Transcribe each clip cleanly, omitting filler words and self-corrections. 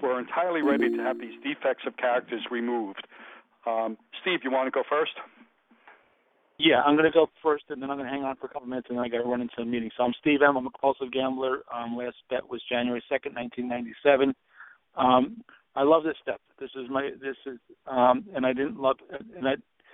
were entirely ready to have these defects of characters removed. Steve, you want to go first? Yeah, I'm going to go first, and then I'm going to hang on for a couple minutes, and then I got to run into a meeting. So I'm Steve M. I'm a compulsive gambler. Last bet was January 2nd, 1997. I love this step. And I didn't love, and I,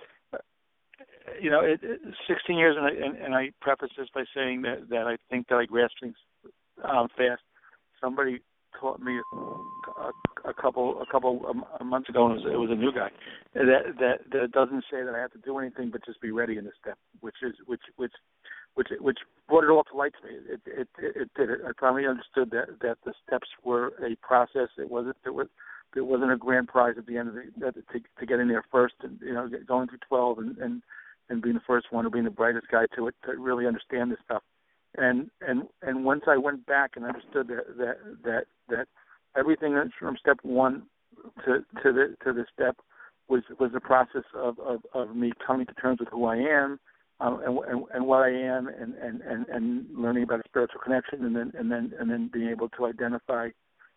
16 years, and I preface this by saying that I think that I grasp things fast. Somebody taught me a couple of months ago, and it was a new guy, that doesn't say that I have to do anything but just be ready in this step, which brought it all to light to me. It did it. I finally understood that the steps were a process. It wasn't a grand prize at the end of to get in there first, and going through 12 and being the first one or being the brightest guy to really understand this stuff. And once I went back and understood that everything from step one to the step was the process of me coming to terms with who I am and what I am and learning about a spiritual connection and then being able to identify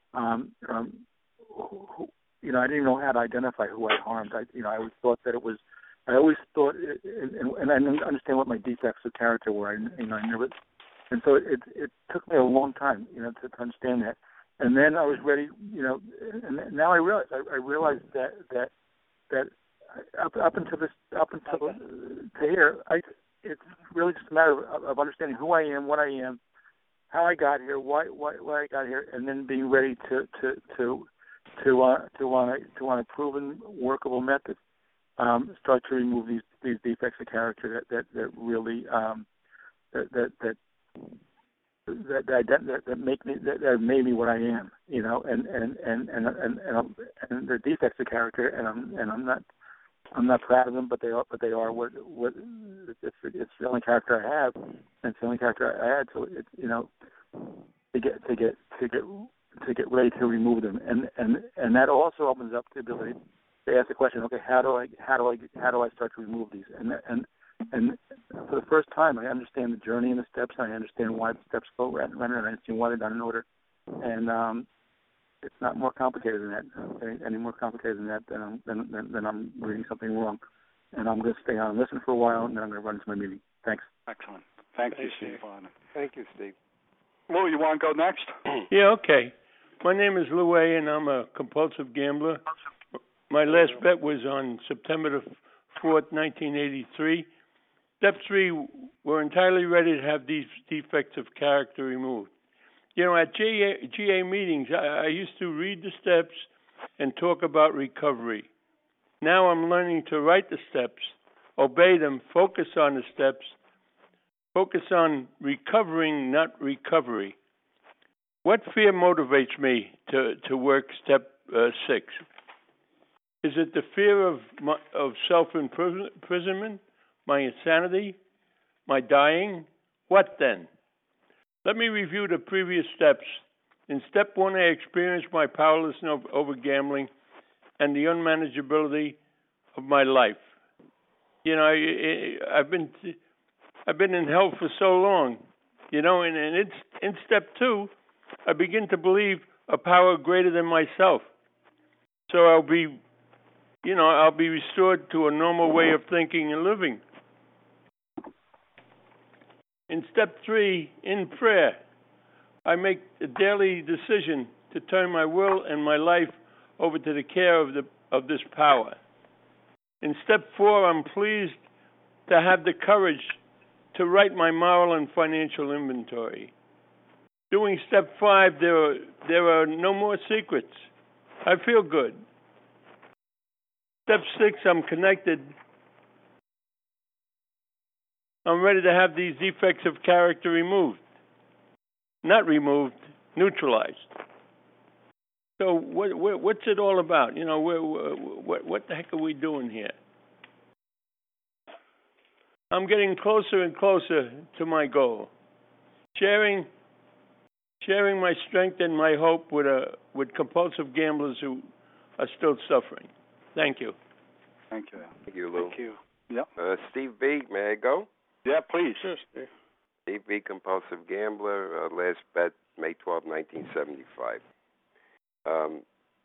who, I didn't even know how to identify who I harmed. I always thought that it was. I always thought, and I didn't understand what my defects of character were. I never. And so it took me a long time, to understand that. And then I was ready, and now I realized that up until here, it's really just a matter of understanding who I am, what I am, how I got here, why I got here, and then being ready to want a proven, workable method. Start to remove these defects of character that really that made me what I am, and they're defects of character, and I'm not proud of them, but they are what it's the only character I have, and it's the only character I had. So to get ready to remove them, and that also opens up the ability to ask the question, okay, how do I start to remove these, and for the first time, I understand the journey and the steps. And I understand why the steps go right, and I understand why they're done in order. And it's not more complicated than that. Any more complicated than that, then I'm reading something wrong. And I'm going to stay on and listen for a while, and then I'm going to run into my meeting. Thanks. Excellent. Thank you, Steve. Thank you, Steve. Lou, you want to go next? Yeah, okay. My name is Lou A., and I'm a compulsive gambler. My last bet was on September the 4th, 1983. Step 3, we're entirely ready to have these defects of character removed. At GA meetings, I used to read the steps and talk about recovery. Now I'm learning to write the steps, obey them, focus on the steps, focus on recovering, not recovery. What fear motivates me to work step 6? Is it the fear of self-imprisonment, my insanity, my dying? What then? Let me review the previous steps. In step 1, I experienced my powerlessness over gambling and the unmanageability of my life. I've been in hell for so long, and in step 2, I begin to believe a power greater than myself. So I'll be restored to a normal way of thinking and living. In step 3, in prayer, I make a daily decision to turn my will and my life over to the care of this power. In step 4, I'm pleased to have the courage to write my moral and financial inventory. Doing step 5, there are no more secrets. I feel good. Step 6, I'm connected. I'm ready to have these defects of character removed. Not removed, neutralized. So what's it all about? What the heck are we doing here? I'm getting closer and closer to my goal. Sharing my strength and my hope with compulsive gamblers who are still suffering. Thank you. Thank you. Thank you, Lou. Thank you. Yep. Steve B., may I go? Yeah, please. Sure, Steve. Steve B., compulsive gambler. Last bet, May 12, 1975.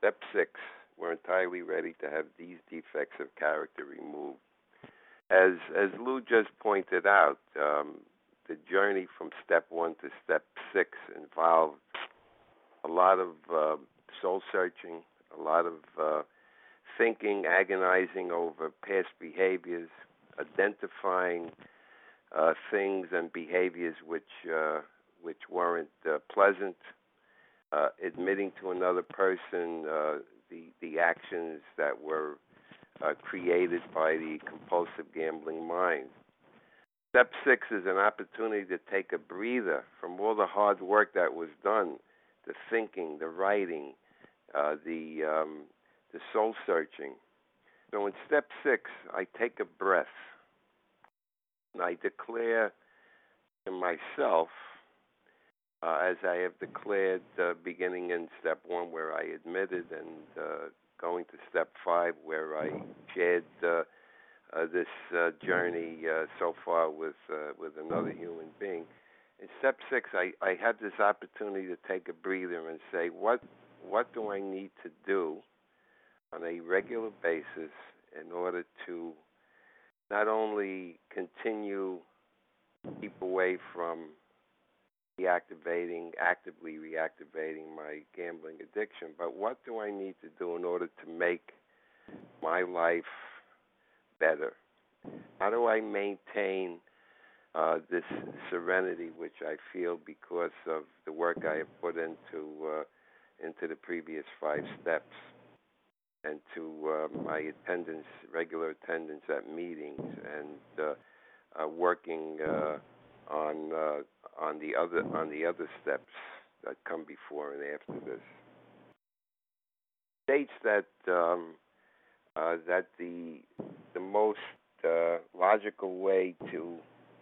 Step 6, we're entirely ready to have these defects of character removed. As Lou just pointed out, the journey from step 1 to step 6 involved a lot of soul searching, a lot of thinking, agonizing over past behaviors, identifying things and behaviors which weren't pleasant, admitting to another person the actions that were created by the compulsive gambling mind. Step 6 is an opportunity to take a breather from all the hard work that was done, the thinking, the writing, the soul searching. So in step 6, I take a breath and I declare to myself, as I have declared beginning in step 1 where I admitted, and going to step 5 where I shared this journey so far with another human being. In step 6, I had this opportunity to take a breather and say, what do I need to do on a regular basis in order to not only continue to keep away from actively reactivating my gambling addiction, but what do I need to do in order to make my life better? How do I maintain this serenity which I feel because of the work I have put into the previous 5 steps, and to my regular attendance at meetings, and working on the other steps that come before and after this. States that that the most logical way to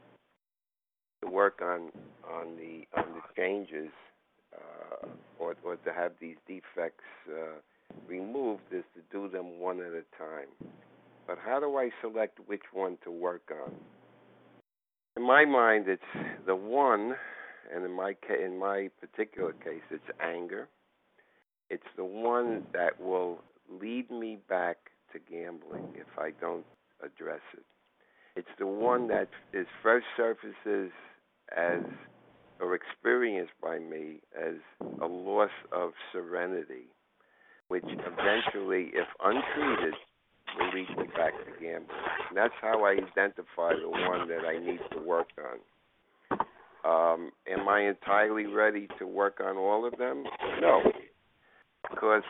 work on the changes or to have these defects removed is to do them one at a time. But how do I select which one to work on? In my mind, it's the one, and in my particular case, it's anger. It's the one that will lead me back to gambling if I don't address it. It's the one that is first surfaces as, or experienced by me as, a loss of serenity, which eventually, if untreated, will lead me back to gambling. And that's how I identify the one that I need to work on. Am I entirely ready to work on all of them? No, because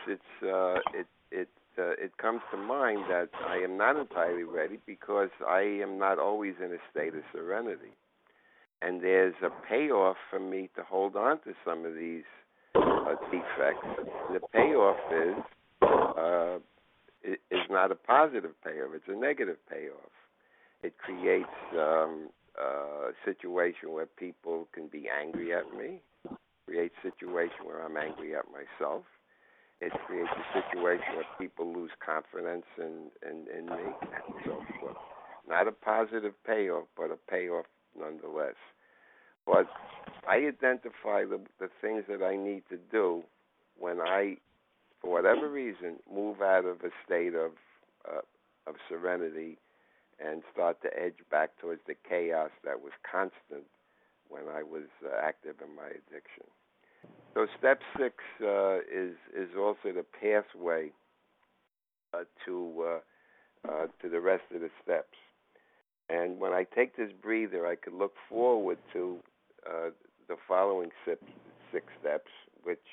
it comes to mind that I am not entirely ready because I am not always in a state of serenity. And there's a payoff for me to hold on to some of these defects. The payoff is not a positive payoff. It's a negative payoff. It creates a situation where people can be angry at me. Creates a situation where I'm angry at myself. It creates a situation where people lose confidence in me, and so forth. Not a positive payoff, but a payoff nonetheless. But I identify the things that I need to do when I, for whatever reason, move out of a state of serenity and start to edge back towards the chaos that was constant when I was active in my addiction. So step 6 is also the pathway to the rest of the steps. And when I take this breather, I could look forward to the following 6 steps, which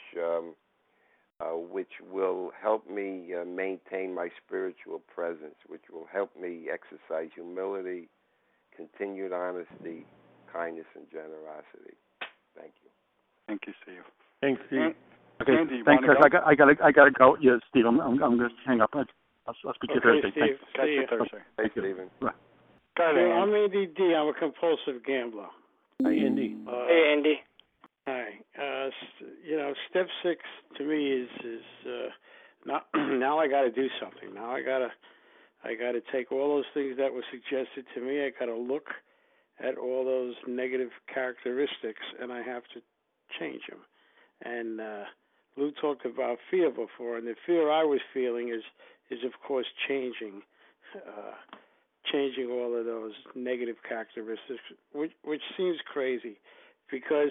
will help me maintain my spiritual presence, which will help me exercise humility, continued honesty, kindness, and generosity. Thank you. Thank you, Steve. Thanks, Steve. Okay, Andy, thanks, go? guys. I gotta go. Yeah, Steve, I'm going to hang up. I'll speak to you Thursday. Steve. Catch See you ya. Thursday. Hey, Stephen. Go ahead, So Andy. I'm ADD. I'm a compulsive gambler. Hi, Andy. Hey, Andy. Hi. Step 6 to me is now I got to do something. Now I got to take all those things that were suggested to me. I got to look at all those negative characteristics, and I have to change them. And Lou talked about fear before, and the fear I was feeling is of course changing, changing all of those negative characteristics, which seems crazy, because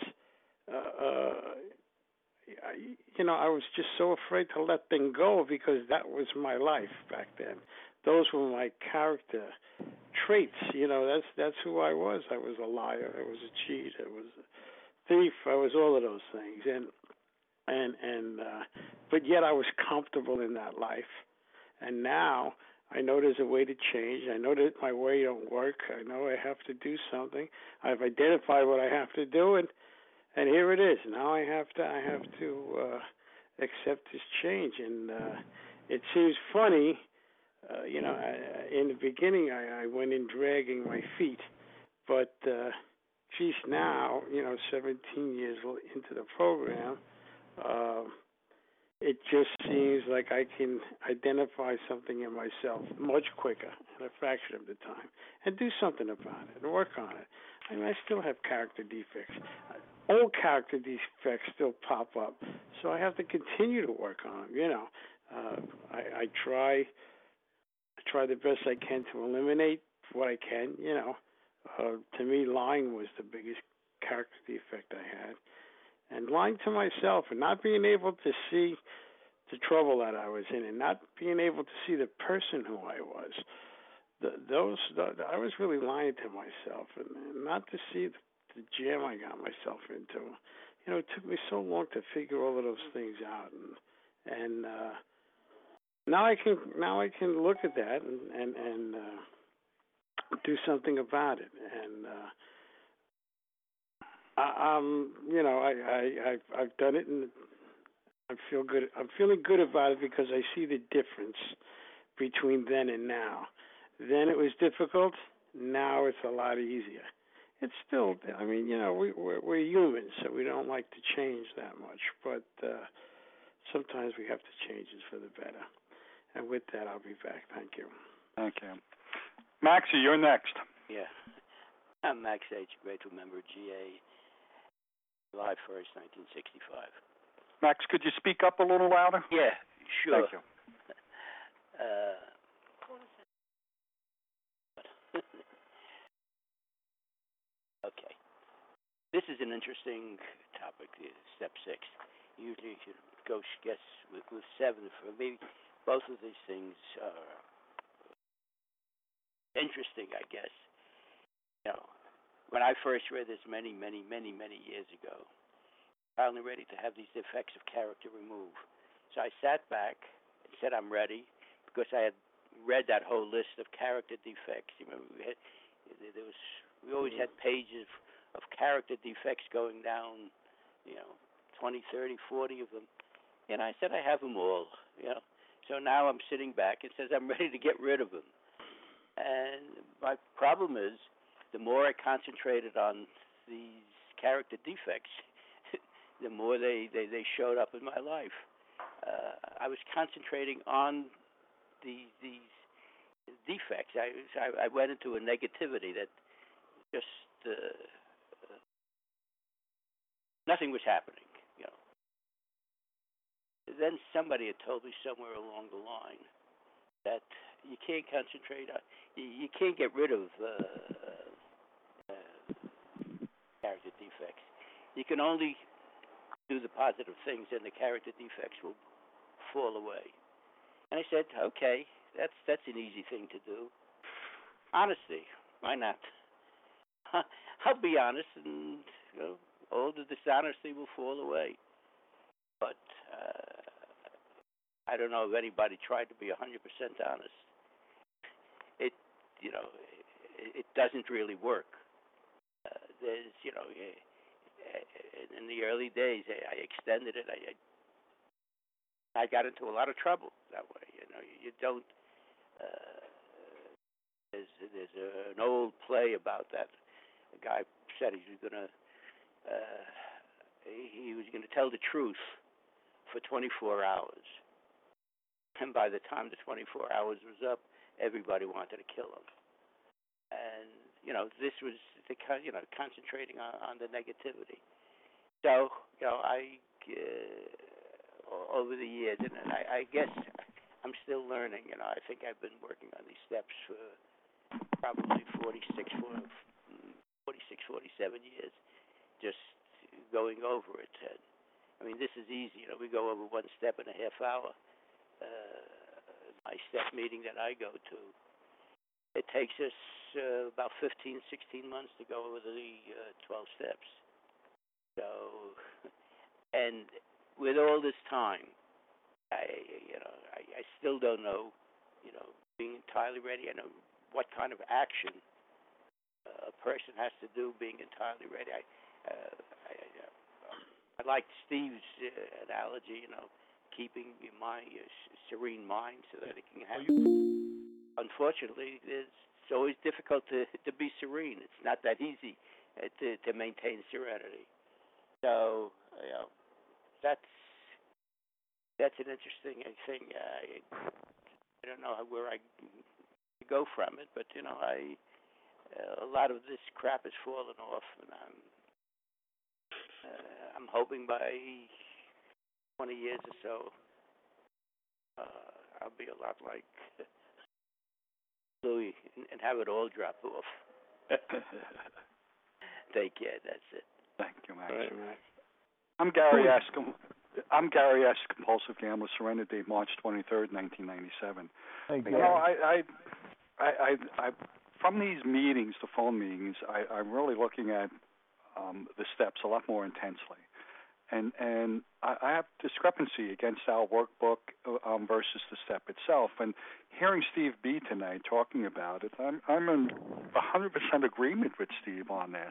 I was just so afraid to let them go because that was my life back then. Those were my character traits. That's who I was. I was a liar. I was a cheat. I was a thief. I was all of those things, but yet I was comfortable in that life. And now I know there's a way to change. I know that my way don't work. I know I have to do something. I've identified what I have to do, and here it is. Now I have to accept this change. And it seems funny, in the beginning I went in dragging my feet, but now 17 years into the program, it just seems like I can identify something in myself much quicker in a fraction of the time and do something about it and work on it. I mean, I still have character defects. Old character defects still pop up, so I have to continue to work on them. I try the best I can to eliminate what I can. To me, lying was the biggest character defect I had. And lying to myself and not being able to see the trouble that I was in and not being able to see the person who I was. I was really lying to myself and not to see the jam I got myself into. It took me so long to figure all of those things out, and now I can look at that and do something about it. And I've done it, and I feel good. I'm feeling good about it because I see the difference between then and now. Then it was difficult. Now it's a lot easier. It's still, we're humans, so we don't like to change that much. But sometimes we have to change it for the better. And with that, I'll be back. Thank you. Thank you. Maxie, you're next. Yeah. I'm Max H., grateful member, GA, July 1st, 1965. Max, could you speak up a little louder? Yeah, sure. Thank you. Okay. This is an interesting topic, step 6. Usually you should go guess with 7. For maybe both of these things are interesting, I guess. When I first read this many, many, many, many years ago, finally ready to have these defects of character removed. So I sat back and said I'm ready because I had read that whole list of character defects. We always had pages of character defects going down, 20, 30, 40 of them. And I said I have them all, So now I'm sitting back and says I'm ready to get rid of them. And my problem is, the more I concentrated on these character defects, the more they showed up in my life. I was concentrating on these defects. I went into a negativity that just nothing was happening. Then somebody had told me somewhere along the line that you can't concentrate on, you can't get rid of character defects. You can only do the positive things, and the character defects will fall away. And I said, okay, that's an easy thing to do. Honesty, why not? I'll be honest, and all the dishonesty will fall away. But I don't know if anybody tried to be 100% honest. It doesn't really work. There's, in the early days, I extended it. I got into a lot of trouble that way. You don't. There's an old play about that. A guy said he was gonna tell the truth for 24 hours, and by the time the 24 hours was up, everybody wanted to kill him. And this was the concentrating on the negativity. So I over the years, and I guess I'm still learning. I think I've been working on these steps for probably 46, 47 years, just going over it. And, I mean, this is easy. We go over one step in a half hour. My step meeting that I go to, it takes us about 15, 16 months to go over the 12 steps. So, and with all this time, I still don't know, being entirely ready. I know what kind of action a person has to do being entirely ready. I like Steve's analogy, keeping my serene mind so that it can have. Unfortunately, it's always difficult to be serene. It's not that easy to maintain serenity. So, that's an interesting thing. I don't know where I go from it, but a lot of this crap has fallen off, and I'm hoping by 20 years or so, I'll be a lot like Louis and have it all drop off. Take care. That's it. Thank you, Max. All right, Max. I'm Gary S. Compulsive Gambler. Surrender date March 23rd, 1997. Hey, Gary. I from these meetings, the phone meetings, I'm really looking at the steps a lot more intensely, and I have discrepancy against our workbook versus the step itself. And hearing Steve B tonight talking about it, I'm in 100% agreement with Steve on this.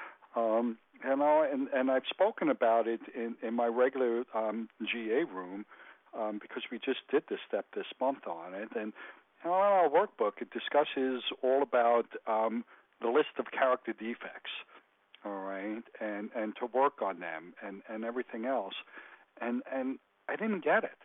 And I've spoken about it in my regular GA room because we just did this step this month on it. And in our workbook, it discusses all about the list of character defects, all right, and to work on them and everything else. And I didn't get it.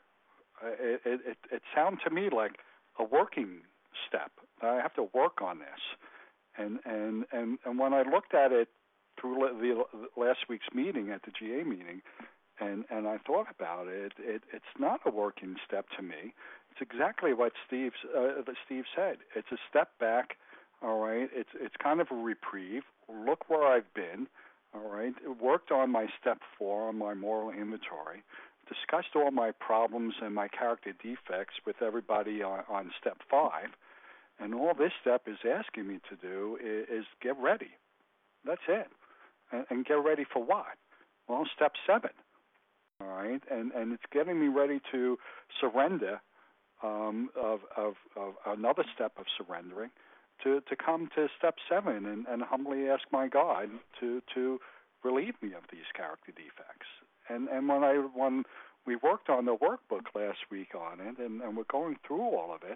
It sounded to me like a working step. I have to work on this. And when I looked at it through the last week's meeting at the GA meeting, and I thought about it, it's not a working step to me. It's exactly what Steve said. It's a step back, all right. It's kind of a reprieve. Look where I've been, all right. Worked on my step 4 on my moral inventory. Discussed all my problems and my character defects with everybody on step 5, and all this step is asking me to do is get ready. That's it. And get ready for what? Well, step 7. All right, and it's getting me ready to surrender of another step of surrendering to come to step 7 and humbly ask my God to relieve me of these character defects. And when we worked on the workbook last week on it, and we're going through all of it,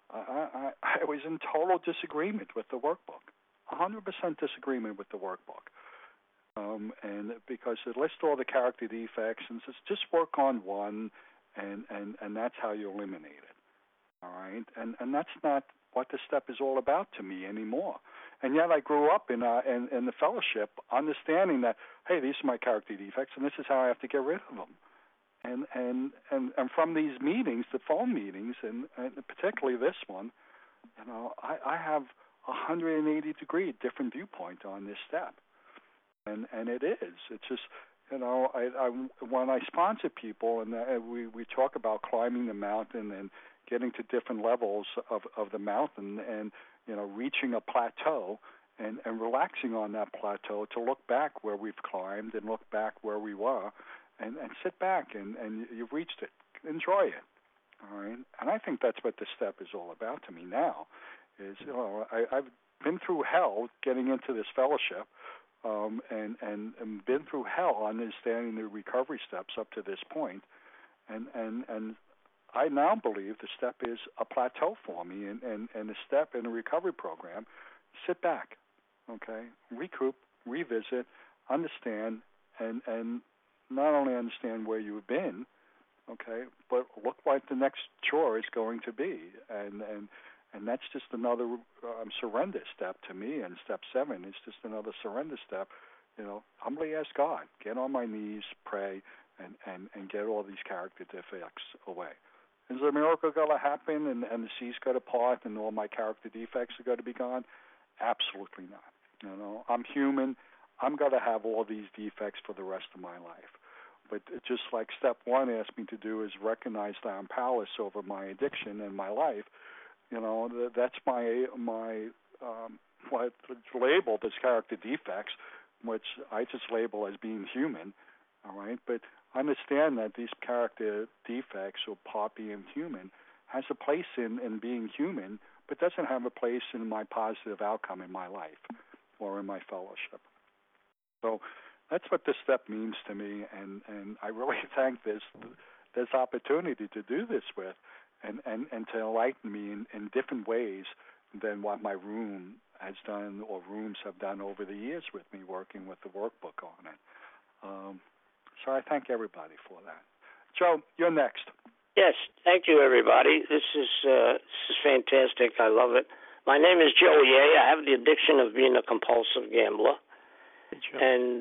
I was in total disagreement with the workbook, 100% disagreement with the workbook. And because it lists all the character defects and says just work on one, and that's how you eliminate it. All right, and that's not what the step is all about to me anymore. And yet I grew up in the fellowship, understanding that hey, these are my character defects, and this is how I have to get rid of them. And from these meetings, the phone meetings, and particularly this one, I have 180-degree different viewpoint on this step. And it is. It's just, I when I sponsor people and we talk about climbing the mountain and getting to different levels of the mountain and, reaching a plateau and relaxing on that plateau to look back where we've climbed and look back where we were and sit back and you've reached it. Enjoy it. All right. And I think that's what this step is all about to me now is, I've been through hell getting into this fellowship. And been through hell understanding the recovery steps up to this point, and I now believe the step is a plateau for me, and a step in a recovery program. Sit back, okay, recoup, revisit, understand, and not only understand where you've been, okay, but look what the next chore is going to be, and that's just another surrender step to me. And step 7 is just another surrender step. Humbly ask God, get on my knees, pray, and get all these character defects away. Is a miracle going to happen and the seas going to part and all my character defects are going to be gone? Absolutely not. You know, I'm human. I'm going to have all these defects for the rest of my life. But just like step one asked me to do is recognize that I'm powerless over my addiction and my life. You know, that's my what's labeled as character defects, which I just label as being human. All right, but understand that these character defects, or part being human, has a place in being human, but doesn't have a place in my positive outcome in my life or in my fellowship. So that's what this step means to me, and I really thank this opportunity to do this with, and to enlighten me in different ways than what my room has done or rooms have done over the years with me working with the workbook on it. So I thank everybody for that. Joe, you're next. Yes, thank you, everybody. This is fantastic. I love it. My name is Joe Ye. I have the addiction of being a compulsive gambler. And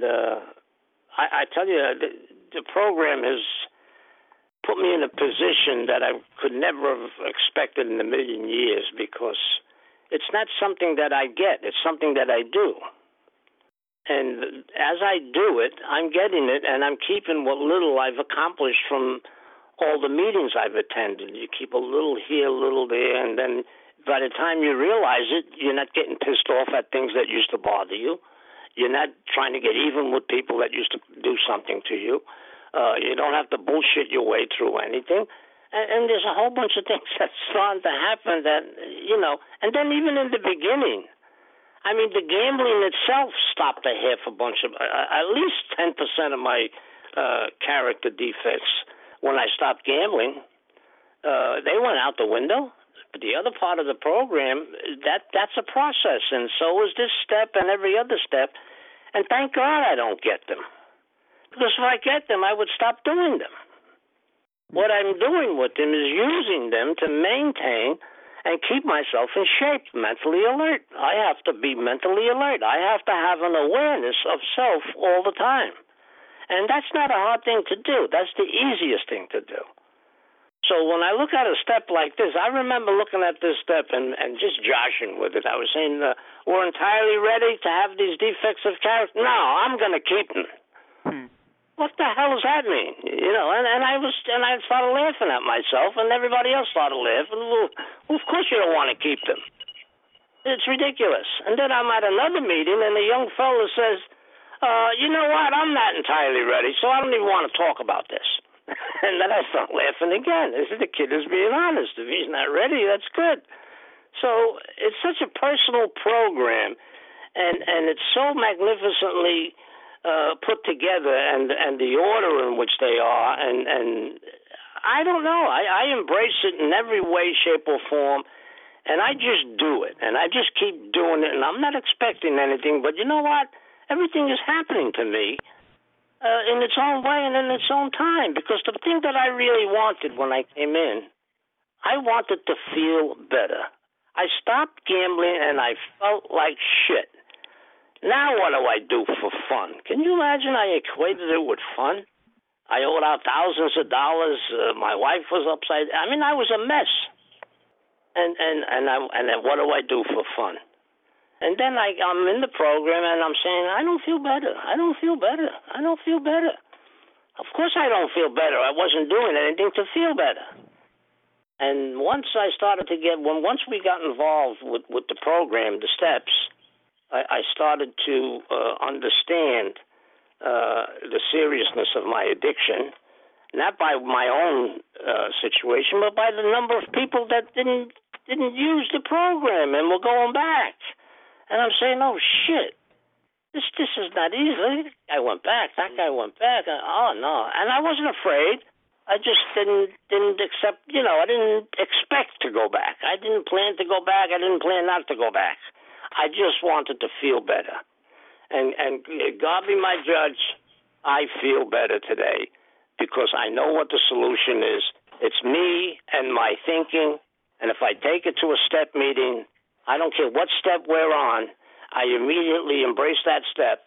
I tell you, the program has put me in a position that I could never have expected in a million years, because it's not something that I get. It's something that I do. And as I do it, I'm getting it, and I'm keeping what little I've accomplished from all the meetings I've attended. You keep a little here, a little there, and then by the time you realize it, you're not getting pissed off at things that used to bother you. You're not trying to get even with people that used to do something to you. You don't have to bullshit your way through anything. And there's a whole bunch of things that's starting to happen that, you know, and then even in the beginning, I mean, the gambling itself stopped a bunch of, at least 10% of my character defects. When I stopped gambling, they went out the window. But the other part of the program, that's a process, and so is this step and every other step. And thank God I don't get them. Because if I get them, I would stop doing them. What I'm doing with them is using them to maintain and keep myself in shape, mentally alert. I have to be mentally alert. I have to have an awareness of self all the time. And that's not a hard thing to do. That's the easiest thing to do. So when I look at a step like this, I remember looking at this step and just joshing with it. I was saying, we're entirely ready to have these defects of character. No, I'm going to keep them. What the hell does that mean? You know, and I started laughing at myself, and everybody else started laughing. Well, of course you don't want to keep them. It's ridiculous. And then I'm at another meeting, and a young fellow says, you know what, I'm not entirely ready, so I don't even want to talk about this. And then I start laughing again. I said, the kid is being honest. If he's not ready, that's good. So it's such a personal program, and it's so magnificently put together, and the order in which they are, and I don't know. I embrace it in every way, shape, or form, and I just do it, and I just keep doing it, and I'm not expecting anything, but you know what? Everything is happening to me in its own way and in its own time, because the thing that I really wanted when I came in, I wanted to feel better. I stopped gambling, and I felt like shit. Now what do I do for fun? Can you imagine I equated it with fun? I owed out thousands of dollars. My wife was upside. I mean, I was a mess. And then what do I do for fun? And then I'm in the program, and I'm saying, I don't feel better. I don't feel better. I don't feel better. Of course I don't feel better. I wasn't doing anything to feel better. And once we got involved with the program, the steps, I started to understand the seriousness of my addiction, not by my own situation, but by the number of people that didn't use the program and were going back. And I'm saying, oh shit, this is not easy. I went back. That guy went back. Oh no, and I wasn't afraid. I just didn't accept. You know, I didn't expect to go back. I didn't plan to go back. I didn't plan not to go back. I just wanted to feel better. And God be my judge, I feel better today because I know what the solution is. It's me and my thinking, and if I take it to a step meeting, I don't care what step we're on, I immediately embrace that step,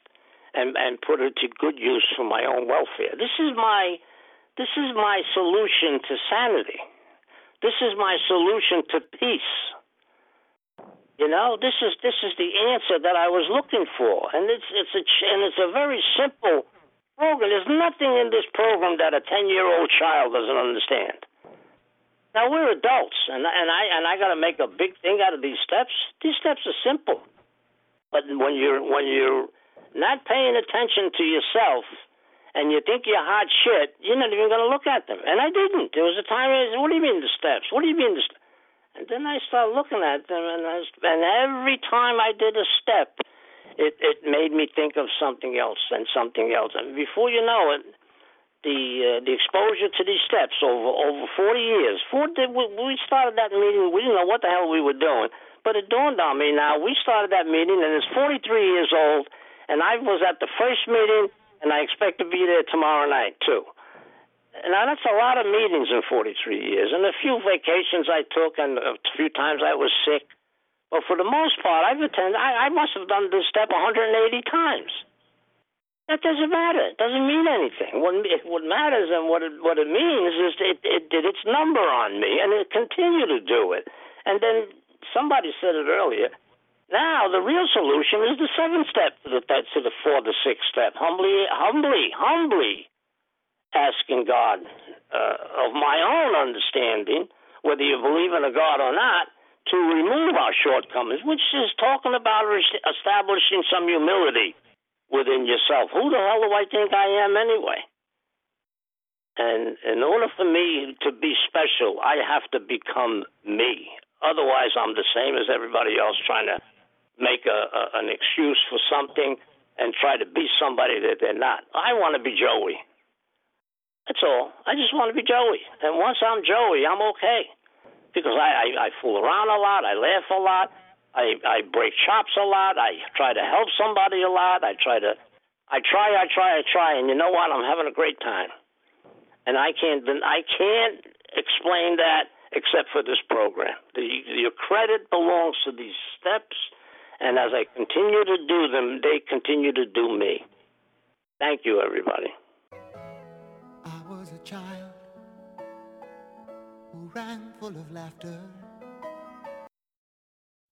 and put it to good use for my own welfare. This is my solution to sanity. This is my solution to peace. You know, this is the answer that I was looking for, and it's a very simple program. There's nothing in this program that a 10-year-old child doesn't understand. Now we're adults, and I got to make a big thing out of these steps. These steps are simple, but when you're not paying attention to yourself, and you think you're hot shit, you're not even going to look at them. And I didn't. There was a time I said, what do you mean the steps? What do you mean the steps? And then I started looking at them, and every time I did a step, it made me think of something else and something else. And before you know it, the exposure to these steps over 40 years, we started that meeting, we didn't know what the hell we were doing, but it dawned on me now, we started that meeting, and it's 43 years old, and I was at the first meeting, and I expect to be there tomorrow night, too. Now, that's a lot of meetings in 43 years, and a few vacations I took, and a few times I was sick. But for the most part, I've attended, I must have done this step 180 times. That doesn't matter. It doesn't mean anything. What matters and what it means is it did its number on me, and it continued to do it. And then somebody said it earlier, now the real solution is the 7th step to the 4th, the 6th step. Humbly asking God of my own understanding, whether you believe in a God or not, to remove our shortcomings, which is talking about establishing some humility within yourself. Who the hell do I think I am anyway? And in order for me to be special, I have to become me. Otherwise, I'm the same as everybody else, trying to make an excuse for something and try to be somebody that they're not. I want to be Joey. That's all. I just want to be Joey. And once I'm Joey, I'm okay. Because I fool around a lot. I laugh a lot. I break chops a lot. I try to help somebody a lot. I try. And you know what? I'm having a great time. And I can't explain that except for this program. Your credit belongs to these steps. And as I continue to do them, they continue to do me. Thank you, everybody. I was a child who ran full of laughter